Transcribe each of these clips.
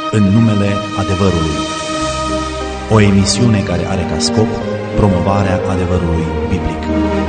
în numele adevărului. O emisiune care are ca scop promovarea adevărului biblic.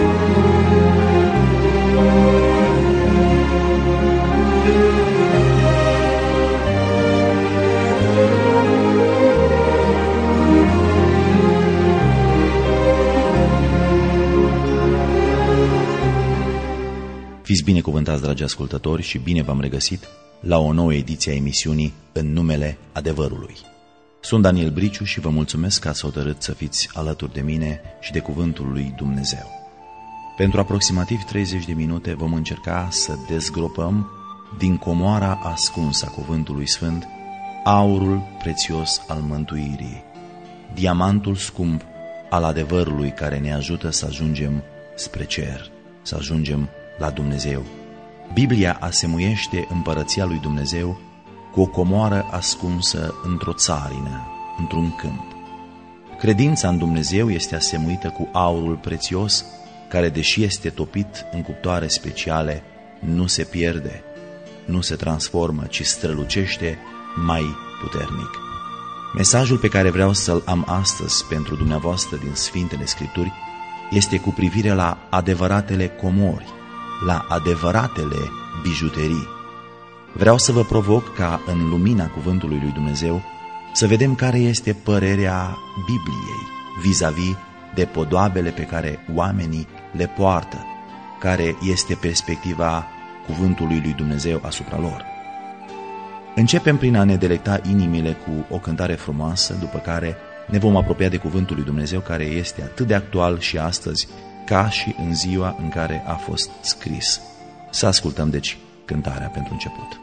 Fiți binecuvântați, dragi ascultători, și bine v-am regăsit la o nouă ediție a emisiunii În numele adevărului. Sunt Daniel Briciu și vă mulțumesc că ați hotărât să fiți alături de mine și de cuvântul lui Dumnezeu. Pentru aproximativ 30 de minute vom încerca să dezgropăm din comoara ascunsă a cuvântului sfânt aurul prețios al mântuirii, diamantul scump al adevărului care ne ajută să ajungem spre cer, să ajungem la Dumnezeu. Biblia asemuiește împărăția lui Dumnezeu cu o comoară ascunsă într-o țarină, într-un câmp. Credința în Dumnezeu este asemuită cu aurul prețios, care, deși este topit în cuptoare speciale, nu se pierde, nu se transformă, ci strălucește mai puternic. Mesajul pe care vreau să-l am astăzi pentru dumneavoastră din Sfintele Scripturi este cu privire la adevăratele comori, la adevăratele bijuterii. Vreau să vă provoc ca în lumina cuvântului lui Dumnezeu să vedem care este părerea Bibliei vis-a-vis de podoabele pe care oamenii le poartă, care este perspectiva cuvântului lui Dumnezeu asupra lor. Începem prin a ne delecta inimile cu o cântare frumoasă, după care ne vom apropia de cuvântul lui Dumnezeu, care este atât de actual și astăzi ca și în ziua în care a fost scris. Să ascultăm deci cântarea pentru început.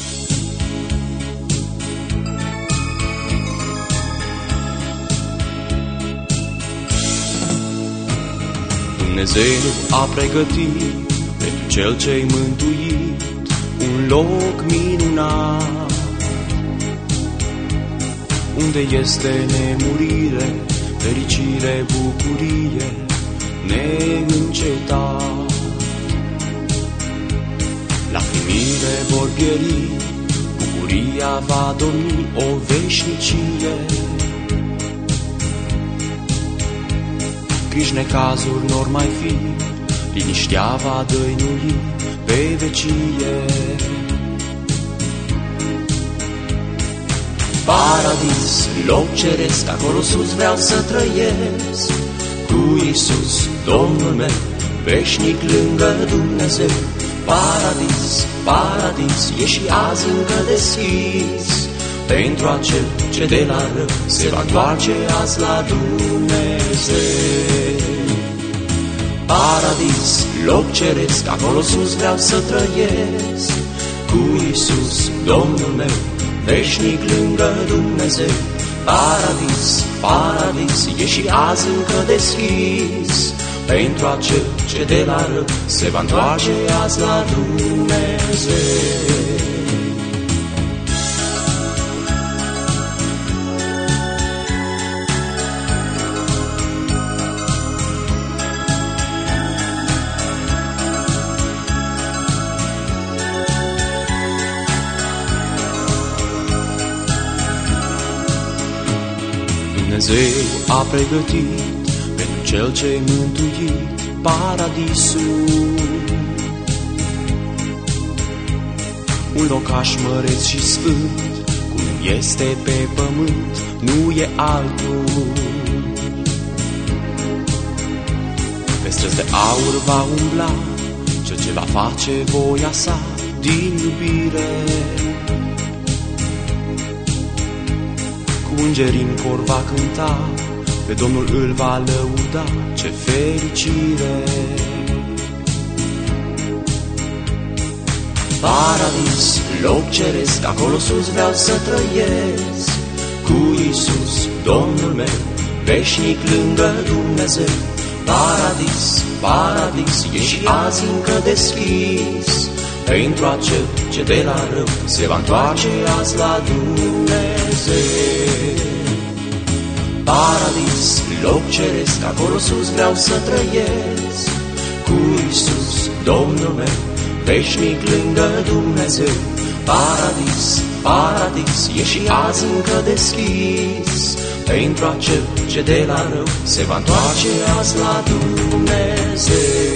Dumnezeu a pregătit pentru cel ce-i mântuit un loc minunat, unde este nemurire, fericire, bucurie neîncetat. Lacrimile vor pieri, bucuria va dormi o veșnicie. Griji necazuri n-or mai fi, liniștea va dăinui pe vecie. Paradis, loc ceresc, acolo sus vreau să trăiesc, cu Iisus, Domnul meu, veșnic lângă Dumnezeu. Paradis, paradis, e și azi încă deschis, pentru acel ce de la rău se va întoarce azi la Dumnezeu. Paradis, loc ceresc, acolo sus vreau să trăiesc, cu Iisus, Domnul meu, veșnic lângă Dumnezeu. Paradis, paradis, e și azi încă deschis, pentru acel ce de la rău se va întoarce azi la Dumnezeu. Dumnezeu a pregătit pentru cel ce-i mântuit paradisul, un locaș măreț și sfânt, cum este pe pământ, nu e altul. Pe străzi de aur va umbla cel ce va face voia sa din iubire. Cu îngerii în cor va cânta, pe Domnul îl va lăuda, ce fericire! Paradis, loc ceresc, acolo sus vreau să trăiesc, cu Iisus, Domnul meu, veșnic lângă Dumnezeu. Paradis, paradis, e și azi încă deschis, pentru acel ce de la rău se va întoarce azi la Dumnezeu. Paradis, loc ceresc, acolo sus vreau să trăiesc, cu Iisus, Domnul meu, veșnic lângă Dumnezeu. Paradis, paradis, e și azi încă deschis pentru acel ce de la rău se va întoarce azi la Dumnezeu.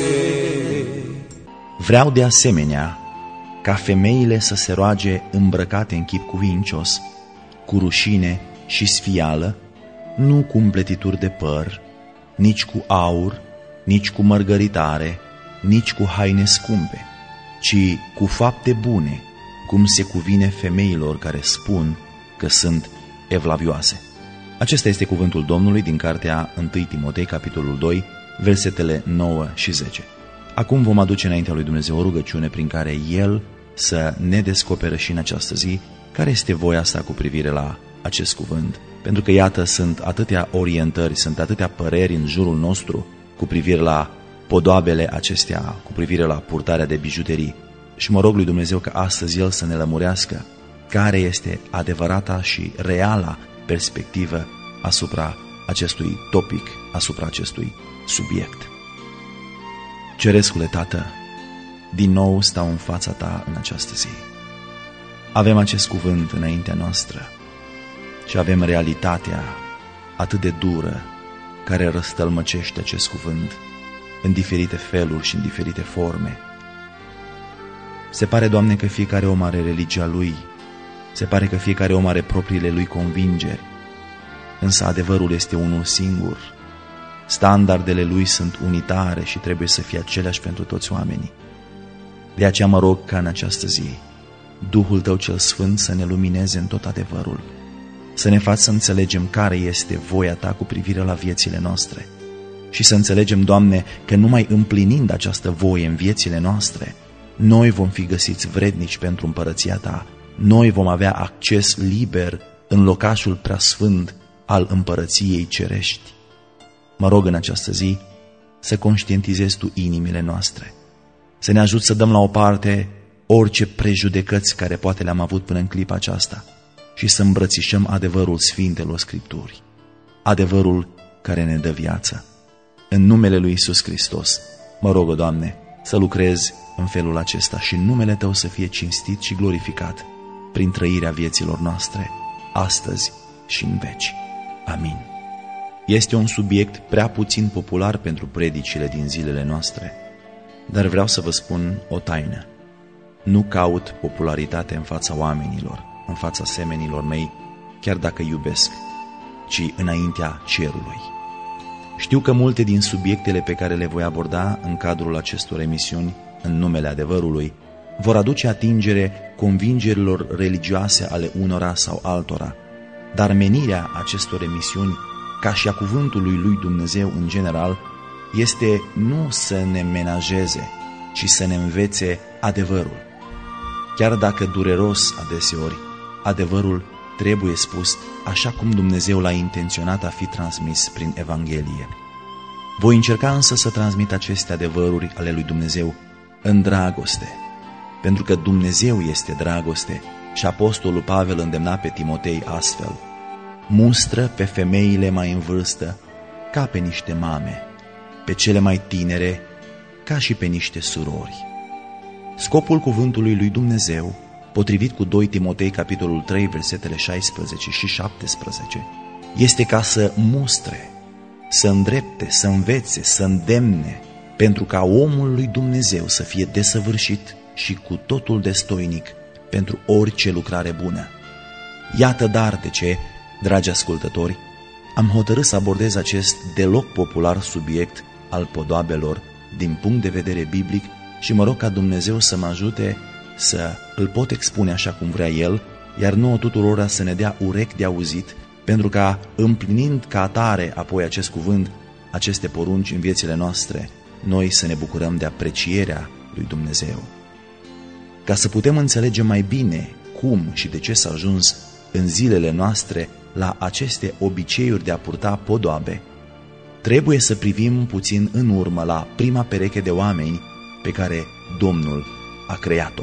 Vreau de asemenea ca femeile să se roage îmbrăcate în chip cuvincios, cu rușine și sfială, nu cu împletituri de păr, nici cu aur, nici cu mărgăritare, nici cu haine scumpe, ci cu fapte bune, cum se cuvine femeilor care spun că sunt evlavioase. Acesta este cuvântul Domnului din cartea 1 Timotei, capitolul 2, versetele 9 și 10. Acum vom aduce înaintea lui Dumnezeu o rugăciune prin care El să ne descoperă și în această zi care este voia sa cu privire la acest cuvânt. Pentru că, iată, sunt atâtea orientări, sunt atâtea păreri în jurul nostru cu privire la podoabele acestea, cu privire la purtarea de bijuterii. Și mă rog lui Dumnezeu ca astăzi El să ne lămurească care este adevărata și reala perspectivă asupra acestui topic, asupra acestui subiect. Cerescule Tată, din nou stau în fața Ta în această zi. Avem acest cuvânt înaintea noastră și avem realitatea atât de dură care răstălmăcește acest cuvânt în diferite feluri și în diferite forme. Se pare, Doamne, că fiecare om are religia lui, se pare că fiecare om are propriile lui convingeri, însă adevărul este unul singur. Standardele lui sunt unitare și trebuie să fie aceleași pentru toți oamenii. De aceea mă rog ca în această zi Duhul Tău cel Sfânt să ne lumineze în tot adevărul, să ne faci să înțelegem care este voia Ta cu privire la viețile noastre și să înțelegem, Doamne, că numai împlinind această voie în viețile noastre, noi vom fi găsiți vrednici pentru împărăția Ta, noi vom avea acces liber în locașul preasfânt al împărăției cerești. Mă rog în această zi să conștientizezi Tu inimile noastre, să ne ajut să dăm la o parte orice prejudecăți care poate le-am avut până în clipa aceasta și să îmbrățișăm adevărul Sfintelor Scripturi, adevărul care ne dă viață. În numele lui Iisus Hristos, mă rog, Doamne, să lucrezi în felul acesta și numele Tău să fie cinstit și glorificat prin trăirea vieților noastre, astăzi și în veci. Amin. Este un subiect prea puțin popular pentru predicile din zilele noastre, dar vreau să vă spun o taină. Nu caut popularitate în fața oamenilor, în fața semenilor mei, chiar dacă iubesc, ci înaintea cerului. Știu că multe din subiectele pe care le voi aborda în cadrul acestor emisiuni, în numele adevărului, vor aduce atingere convingerilor religioase ale unora sau altora, dar menirea acestor emisiuni, ca și a cuvântului lui Dumnezeu în general, este nu să ne menajeze, ci să ne învețe adevărul. Chiar dacă dureros adeseori, adevărul trebuie spus așa cum Dumnezeu l-a intenționat a fi transmis prin Evanghelie. Voi încerca însă să transmit aceste adevăruri ale lui Dumnezeu în dragoste, pentru că Dumnezeu este dragoste și Apostolul Pavel îndemna pe Timotei astfel: mustră pe femeile mai în vârstă ca pe niște mame, pe cele mai tinere ca și pe niște surori. Scopul cuvântului lui Dumnezeu, potrivit cu 2 Timotei capitolul 3, versetele 16 și 17, este ca să mustre, să îndrepte, să învețe, să îndemne, pentru ca omul lui Dumnezeu să fie desăvârșit și cu totul destoinic pentru orice lucrare bună. Iată dar de ce, dragi ascultători, am hotărât să abordez acest deloc popular subiect al podoabelor din punct de vedere biblic și mă rog ca Dumnezeu să mă ajute să îl pot expune așa cum vrea El, iar nouă tuturora să ne dea urechi de auzit, pentru ca, împlinind ca atare apoi acest cuvânt, aceste porunci în viețile noastre, noi să ne bucurăm de aprecierea lui Dumnezeu. Ca să putem înțelege mai bine cum și de ce s-a ajuns în zilele noastre la aceste obiceiuri de a purta podoabe, trebuie să privim puțin în urmă la prima pereche de oameni pe care Domnul a creat-o.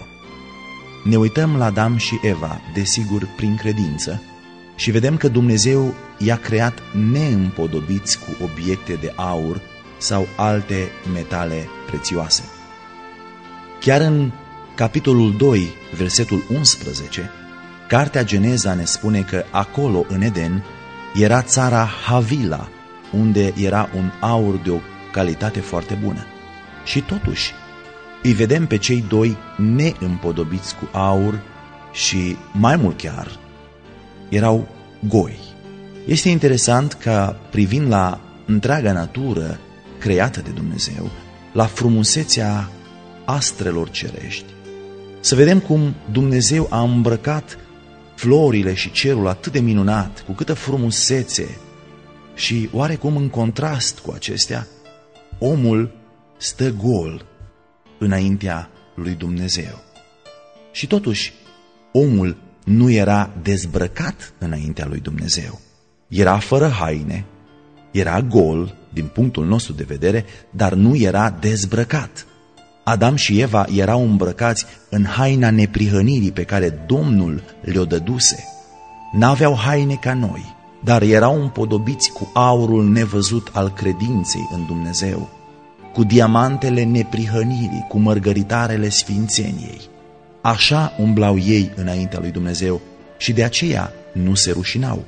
Ne uităm la Adam și Eva, desigur prin credință, și vedem că Dumnezeu i-a creat neîmpodobiți cu obiecte de aur sau alte metale prețioase. Chiar în capitolul 2, versetul 11, cartea Geneza ne spune că acolo, în Eden, era țara Havila, unde era un aur de o calitate foarte bună. Și totuși, îi vedem pe cei doi neîmpodobiți cu aur și, mai mult chiar, erau goi. Este interesant că, privind la întreaga natură creată de Dumnezeu, la frumusețea astrelor cerești, să vedem cum Dumnezeu a îmbrăcat florile și cerul atât de minunat, cu câtă frumusețe, și oarecum în contrast cu acestea, omul stă gol înaintea lui Dumnezeu. Și totuși, omul nu era dezbrăcat înaintea lui Dumnezeu. Era fără haine, era gol din punctul nostru de vedere, dar nu era dezbrăcat. Adam și Eva erau îmbrăcați în haina neprihănirii pe care Domnul le-o dăduse. N-aveau haine ca noi, dar erau împodobiți cu aurul nevăzut al credinței în Dumnezeu, cu diamantele neprihănirii, cu mărgăritarele sfințeniei. Așa umblau ei înaintea lui Dumnezeu și de aceea nu se rușinau.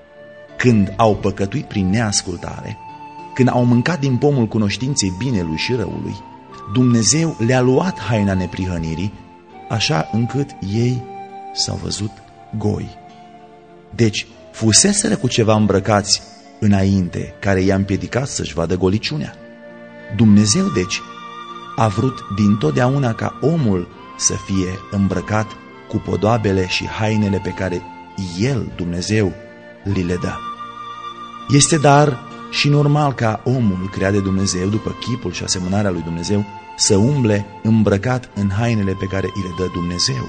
Când au păcătuit prin neascultare, când au mâncat din pomul cunoștinței binelui și răului, Dumnezeu le-a luat haina neprihănirii, așa încât ei s-au văzut goi. Deci, fuseseră cu ceva îmbrăcați înainte, care i-a împiedicat să-și vadă goliciunea. Dumnezeu, deci, a vrut dintotdeauna ca omul să fie îmbrăcat cu podoabele și hainele pe care El, Dumnezeu, li le dă. Este dar și normal ca omul creat de Dumnezeu, după chipul și asemănarea lui Dumnezeu, să umble îmbrăcat în hainele pe care îi le dă Dumnezeu.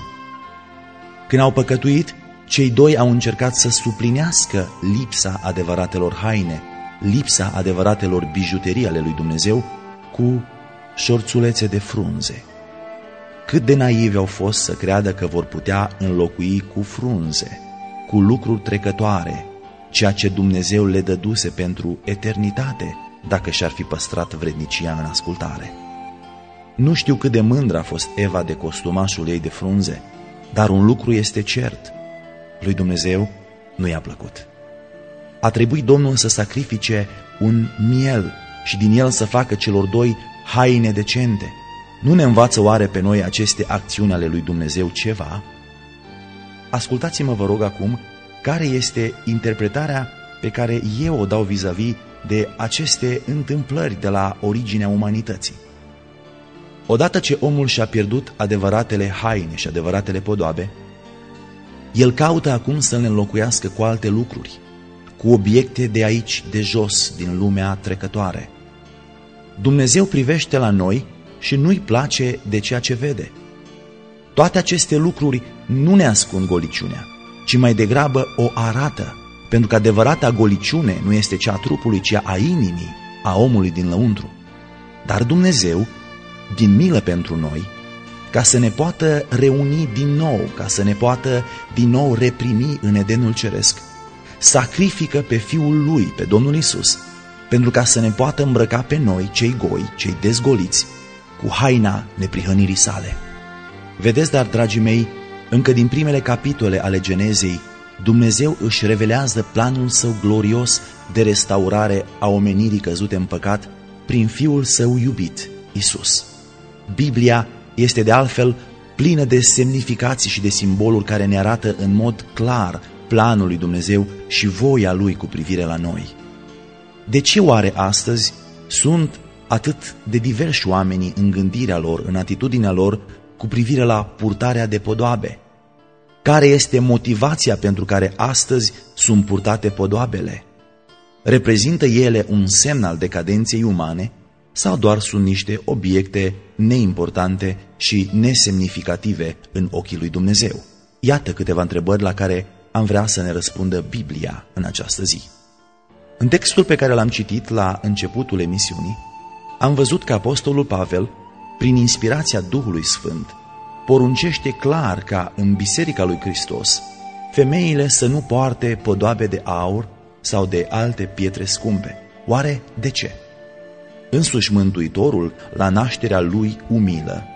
Când au păcătuit, cei doi au încercat să suplinească lipsa adevăratelor haine, lipsa adevăratelor bijuterii ale lui Dumnezeu, cu șorțulețe de frunze. Cât de naivi au fost să creadă că vor putea înlocui cu frunze, cu lucruri trecătoare, ceea ce Dumnezeu le dăduse pentru eternitate, dacă și-ar fi păstrat vrednicia în ascultare. Nu știu cât de mândră a fost Eva de costumașul ei de frunze, dar un lucru este cert: lui Dumnezeu nu i-a plăcut. A trebuit Domnul să sacrifice un miel și din el să facă celor doi haine decente. Nu ne învață oare pe noi aceste acțiuni ale lui Dumnezeu ceva? Ascultați-mă, vă rog, acum, care este interpretarea pe care eu o dau vis-a-vis de aceste întâmplări de la originea umanității. Odată ce omul și-a pierdut adevăratele haine și adevăratele podoabe, el caută acum să le înlocuiască cu alte lucruri, cu obiecte de aici, de jos, din lumea trecătoare. Dumnezeu privește la noi și nu-i place de ceea ce vede. Toate aceste lucruri nu ne ascund goliciunea, ci mai degrabă o arată, pentru că adevărata goliciune nu este cea a trupului, ci a inimii, a omului din lăuntru. Dar Dumnezeu, din milă pentru noi, ca să ne poată reuni din nou, ca să ne poată din nou reprimi în Edenul Ceresc, sacrifică pe Fiul Lui, pe Domnul Iisus, pentru ca să ne poată îmbrăca pe noi, cei goi, cei dezgoliți, cu haina neprihănirii sale. Vedeți, dar, dragii mei, încă din primele capitole ale Genezei, Dumnezeu își revelează planul său glorios de restaurare a omenirii căzute în păcat prin Fiul Său iubit, Iisus. Biblia este de altfel plină de semnificații și de simboluri care ne arată în mod clar planul lui Dumnezeu și voia Lui cu privire la noi. De ce oare astăzi sunt atât de diversi oamenii în gândirea lor, în atitudinea lor cu privire la purtarea de podoabe? Care este motivația pentru care astăzi sunt purtate podoabele? Reprezintă ele un semn al decadenței umane sau doar sunt niște obiecte neimportante și nesemnificative în ochii lui Dumnezeu? Iată câteva întrebări la care am vrea să ne răspundă Biblia în această zi. În textul pe care l-am citit la începutul emisiunii, am văzut că apostolul Pavel, prin inspirația Duhului Sfânt, poruncește clar ca în Biserica lui Hristos femeile să nu poarte podoabe de aur sau de alte pietre scumpe. Oare de ce? Însuși Mântuitorul, la nașterea lui umilă,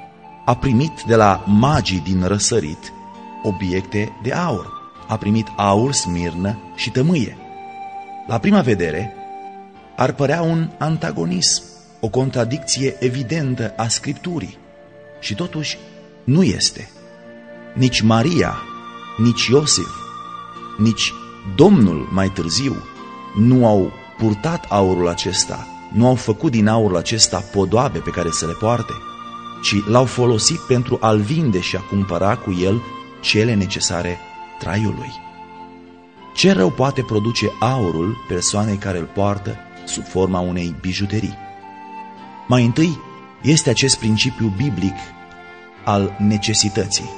a primit de la magii din răsărit obiecte de aur. A primit aur, smirnă și tămâie. La prima vedere, ar părea un antagonism, o contradicție evidentă a Scripturii. Și totuși nu este. Nici Maria, nici Iosif, nici Domnul mai târziu nu au purtat aurul acesta, nu au făcut din aurul acesta podoabe pe care să le poarte, ci l-au folosit pentru a-l vinde și a cumpăra cu el cele necesare traiului. Ce rău poate produce aurul persoanei care îl poartă sub forma unei bijuterii? Mai întâi este acest principiu biblic al necesității.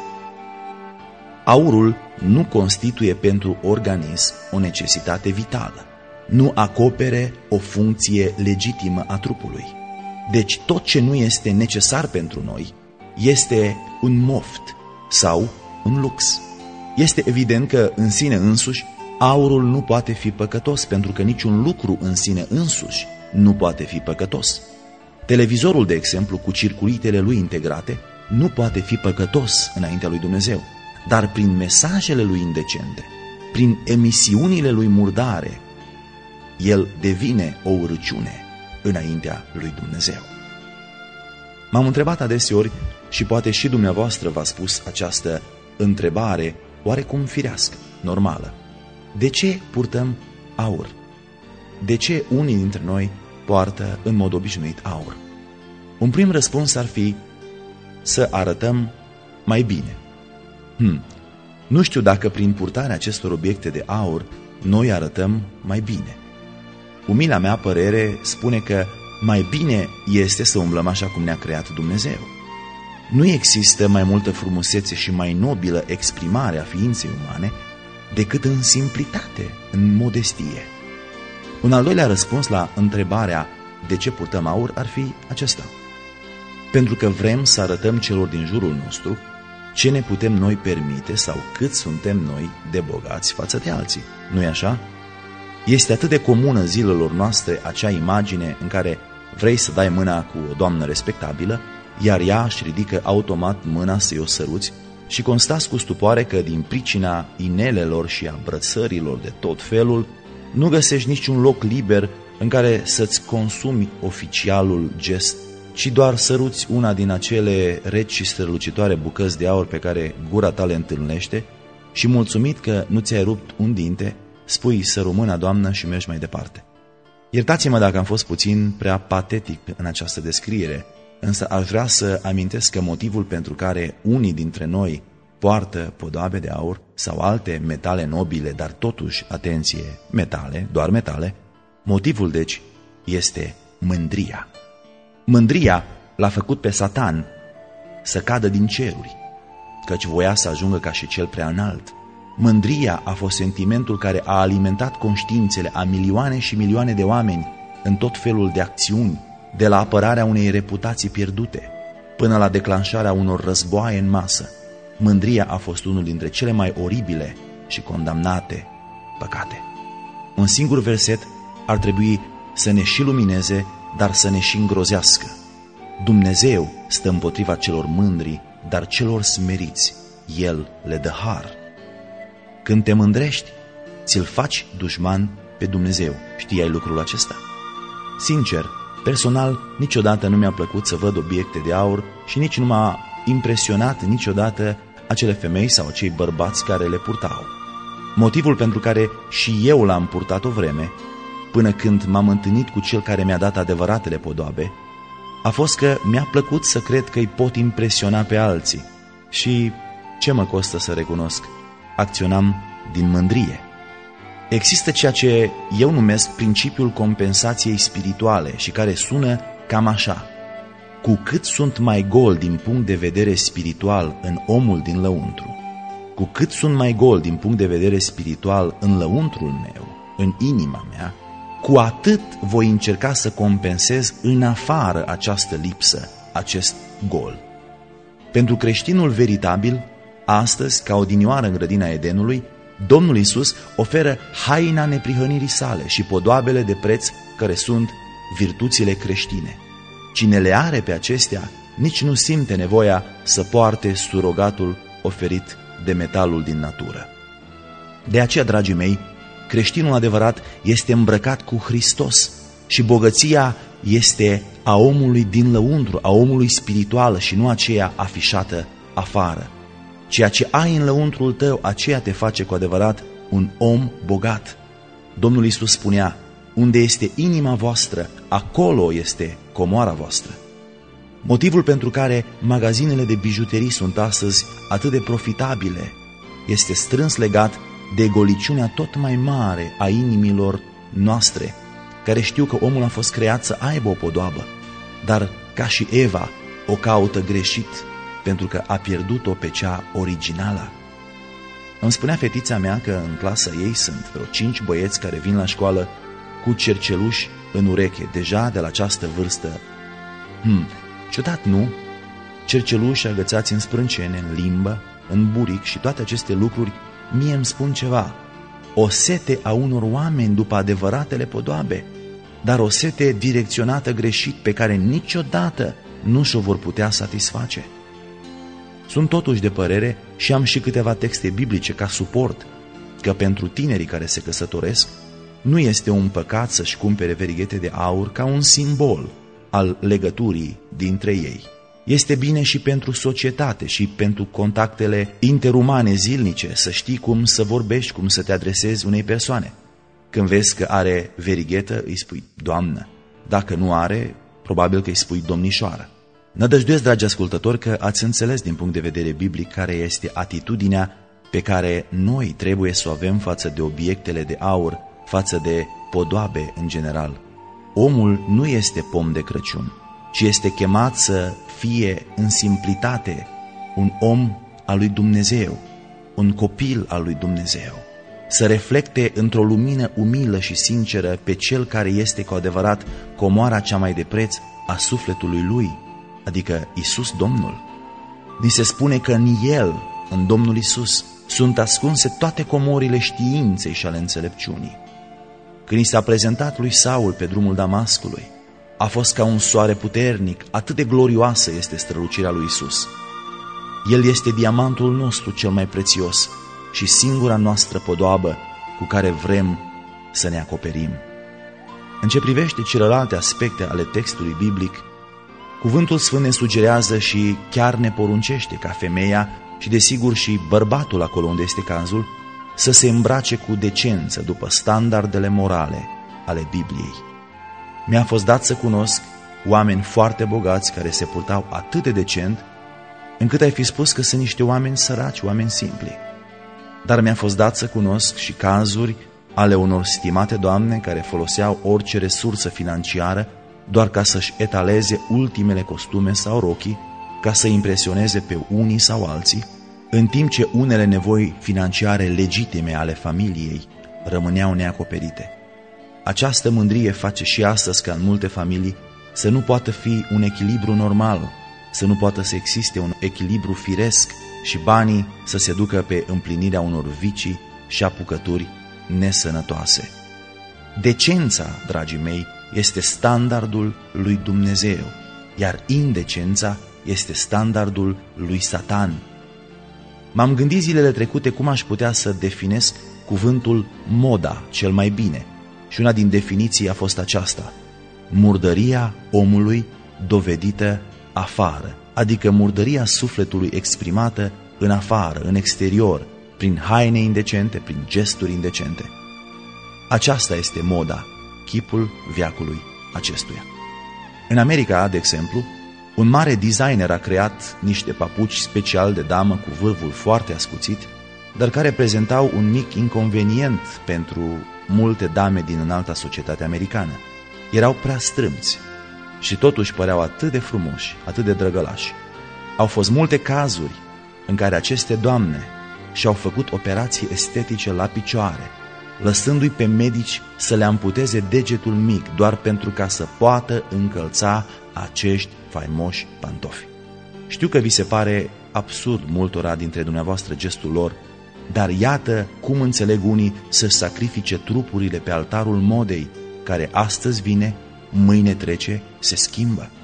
Aurul nu constituie pentru organism o necesitate vitală, nu acopere o funcție legitimă a trupului. Deci tot ce nu este necesar pentru noi este un moft sau un lux. Este evident că în sine însuși aurul nu poate fi păcătos, pentru că niciun lucru în sine însuși nu poate fi păcătos. Televizorul, de exemplu, cu circuitele lui integrate, nu poate fi păcătos înaintea lui Dumnezeu, dar prin mesajele lui indecente, prin emisiunile lui murdare, el devine o urăciune înaintea lui Dumnezeu. M-am întrebat adeseori și poate și dumneavoastră v-a spus această întrebare oarecum firească, normală. De ce purtăm aur? De ce unii dintre noi poartă în mod obișnuit aur? Un prim răspuns ar fi să arătăm mai bine. Nu știu dacă prin purtarea acestor obiecte de aur noi arătăm mai bine. Umila mea părere spune că mai bine este să umblăm așa cum ne-a creat Dumnezeu. Nu există mai multă frumusețe și mai nobilă exprimare a ființei umane decât în simplitate, în modestie. Un al doilea răspuns la întrebarea de ce purtăm aur ar fi acesta. Pentru că vrem să arătăm celor din jurul nostru ce ne putem noi permite sau cât suntem noi de bogați față de alții. Nu-i așa? Este atât de comună zilelor noastre acea imagine în care vrei să dai mâna cu o doamnă respectabilă, iar ea își ridică automat mâna să-i o săruți și constați cu stupoare că din pricina inelelor și a brățărilor de tot felul, nu găsești niciun loc liber în care să-ți consumi oficialul gest, ci doar săruți una din acele reci și strălucitoare bucăți de aur pe care gura ta le întâlnește și, mulțumit că nu ți-ai rupt un dinte, spui să rămână, doamnă, și mergi mai departe. Iertați-mă dacă am fost puțin prea patetic în această descriere, însă aș vrea să amintesc că motivul pentru care unii dintre noi poartă podoabe de aur sau alte metale nobile, dar totuși, atenție, metale, doar metale, motivul deci este mândria. Mândria l-a făcut pe Satan să cadă din ceruri, căci voia să ajungă ca și cel prea înalt. Mândria a fost sentimentul care a alimentat conștiințele a milioane și milioane de oameni în tot felul de acțiuni, de la apărarea unei reputații pierdute până la declanșarea unor războaie în masă. Mândria a fost unul dintre cele mai oribile și condamnate păcate. Un singur verset ar trebui să ne și lumineze, dar să ne și îngrozească. Dumnezeu stă împotriva celor mândri, dar celor smeriți El le dă har. Când te mândrești, ți-l faci dușman pe Dumnezeu. Știai lucrul acesta? Sincer, personal, niciodată nu mi-a plăcut să văd obiecte de aur și nici nu m-a impresionat niciodată acele femei sau acei bărbați care le purtau. Motivul pentru care și eu l-am purtat o vreme, până când m-am întâlnit cu cel care mi-a dat adevăratele podoabe, a fost că mi-a plăcut să cred că îi pot impresiona pe alții. Și ce mă costă să recunosc? Acționam din mândrie. Există ceea ce eu numesc principiul compensației spirituale și care sună cam așa. Cu cât sunt mai gol din punct de vedere spiritual în omul din lăuntru, cu cât sunt mai gol din punct de vedere spiritual în lăuntrul meu, în inima mea, cu atât voi încerca să compensez în afară această lipsă, acest gol. Pentru creștinul veritabil, astăzi, ca odinioară în grădina Edenului, Domnul Iisus oferă haina neprihănirii sale și podoabele de preț care sunt virtuțile creștine. Cine le are pe acestea nici nu simte nevoia să poarte surogatul oferit de metalul din natură. De aceea, dragii mei, creștinul adevărat este îmbrăcat cu Hristos și bogăția este a omului din lăuntru, a omului spiritual și nu aceea afișată afară. Ceea ce ai în lăuntrul tău, aceea te face cu adevărat un om bogat. Domnul Iisus spunea: unde este inima voastră, acolo este comoara voastră. Motivul pentru care magazinele de bijuterii sunt astăzi atât de profitabile este strâns legat de goliciunea tot mai mare a inimilor noastre, care știu că omul a fost creat să aibă o podoabă, dar ca și Eva o caută greșit, pentru că a pierdut-o pe cea originală. Îmi spunea fetița mea că în clasa ei sunt vreo 5 băieți care vin la școală cu cerceluși în ureche, deja de la această vârstă. Ciudat, nu? Cerceluși agățați în sprâncene, în limbă, în buric și toate aceste lucruri mie îmi spun ceva. O sete a unor oameni după adevăratele podoabe, dar o sete direcționată greșit pe care niciodată nu și-o vor putea satisface. Sunt totuși de părere, și am și câteva texte biblice ca suport, că pentru tinerii care se căsătoresc nu este un păcat să-și cumpere verighete de aur ca un simbol al legăturii dintre ei. Este bine și pentru societate și pentru contactele interumane zilnice să știi cum să vorbești, cum să te adresezi unei persoane. Când vezi că are verighetă, îi spui doamnă. Dacă nu are, probabil că îi spui domnișoară. Nădăjduiesc, dragi ascultători, că ați înțeles din punct de vedere biblic care este atitudinea pe care noi trebuie să o avem față de obiectele de aur, față de podoabe în general. Omul nu este pom de Crăciun, ci este chemat să fie în simplitate un om al lui Dumnezeu, un copil al lui Dumnezeu, să reflecte într-o lumină umilă și sinceră pe Cel care este cu adevărat comoara cea mai de preț a sufletului lui, adică Iisus Domnul. Ni se spune că în El, în Domnul Iisus, sunt ascunse toate comorile științei și ale înțelepciunii. Când i s-a prezentat lui Saul pe drumul Damascului, a fost ca un soare puternic, atât de glorioasă este strălucirea lui Iisus. El este diamantul nostru cel mai prețios și singura noastră podoabă cu care vrem să ne acoperim. În ce privește celelalte aspecte ale textului biblic, Cuvântul Sfânt ne sugerează și chiar ne poruncește ca femeia și desigur și bărbatul, acolo unde este cazul, să se îmbrace cu decență după standardele morale ale Bibliei. Mi-a fost dat să cunosc oameni foarte bogați care se purtau atât de decent, încât ai fi spus că sunt niște oameni săraci, oameni simpli. Dar mi-a fost dat să cunosc și cazuri ale unor stimate doamne care foloseau orice resursă financiară doar ca să-și etaleze ultimele costume sau rochii, ca să impresioneze pe unii sau alții, în timp ce unele nevoi financiare legitime ale familiei rămâneau neacoperite. Această mândrie face și astăzi ca în multe familii să nu poată fi un echilibru normal, să nu poată să existe un echilibru firesc și banii să se ducă pe împlinirea unor vicii și apucături nesănătoase. Decența, dragii mei, este standardul lui Dumnezeu, iar indecența este standardul lui Satan. M-am gândit zilele trecute cum aș putea să definesc cuvântul moda cel mai bine și una din definiții a fost aceasta: murdăria omului dovedită afară, adică murdăria sufletului exprimată în afară, în exterior, prin haine indecente, prin gesturi indecente. Aceasta este moda, chipul veacului acestuia. În America, de exemplu, un mare designer a creat niște papuci special de damă cu vârful foarte ascuțit, dar care prezentau un mic inconvenient pentru multe dame din înalta societate americană. Erau prea strâmți și totuși păreau atât de frumoși, atât de drăgălași. Au fost multe cazuri în care aceste doamne și-au făcut operații estetice la picioare, lăsându-i pe medici să le amputeze degetul mic doar pentru ca să poată încălța acești faimoși pantofi. Știu că vi se pare absurd multora dintre dumneavoastră gestul lor, dar iată cum înțeleg unii să-și sacrifice trupurile pe altarul modei, care astăzi vine, mâine trece, se schimbă.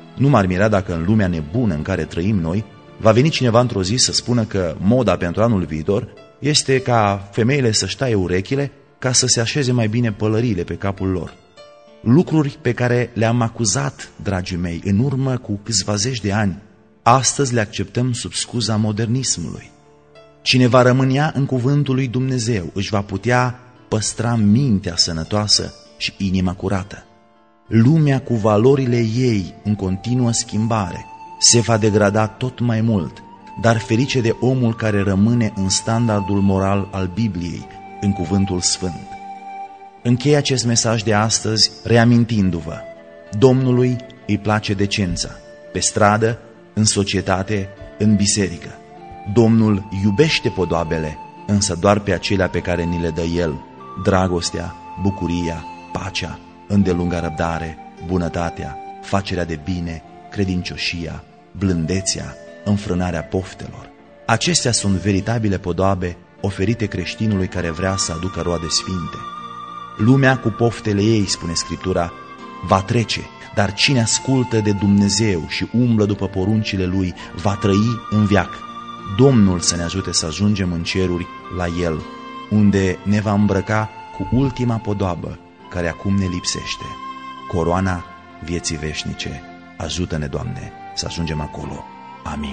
Nu m-ar mira dacă în lumea nebună în care trăim noi va veni cineva într-o zi să spună că moda pentru anul viitor este ca femeile să-și taie urechile ca să se așeze mai bine pălăriile pe capul lor. Lucruri pe care le-am acuzat, dragii mei, în urmă cu câțiva zeci de ani, astăzi le acceptăm sub scuza modernismului. Cine va rămânea în cuvântul lui Dumnezeu își va putea păstra mintea sănătoasă și inima curată. Lumea cu valorile ei în continuă schimbare se va degrada tot mai mult, dar ferice de omul care rămâne în standardul moral al Bibliei, în cuvântul sfânt. Închei acest mesaj de astăzi reamintindu-vă: Domnului îi place decența, pe stradă, în societate, în biserică. Domnul iubește podoabele, însă doar pe acelea pe care ni le dă El: dragostea, bucuria, pacea, îndelunga răbdare, bunătatea, facerea de bine, credincioșia, blândețea, înfrânarea poftelor. Acestea sunt veritabile podoabe oferite creștinului care vrea să aducă roade sfinte. Lumea cu poftele ei, spune Scriptura, va trece, dar cine ascultă de Dumnezeu și umblă după poruncile Lui va trăi în veac. Domnul să ne ajute să ajungem în ceruri la El, unde ne va îmbrăca cu ultima podoabă care acum ne lipsește, coroana vieții veșnice. Ajută-ne, Doamne, să ajungem acolo. Amin.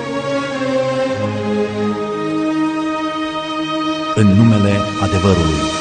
În numele adevărului.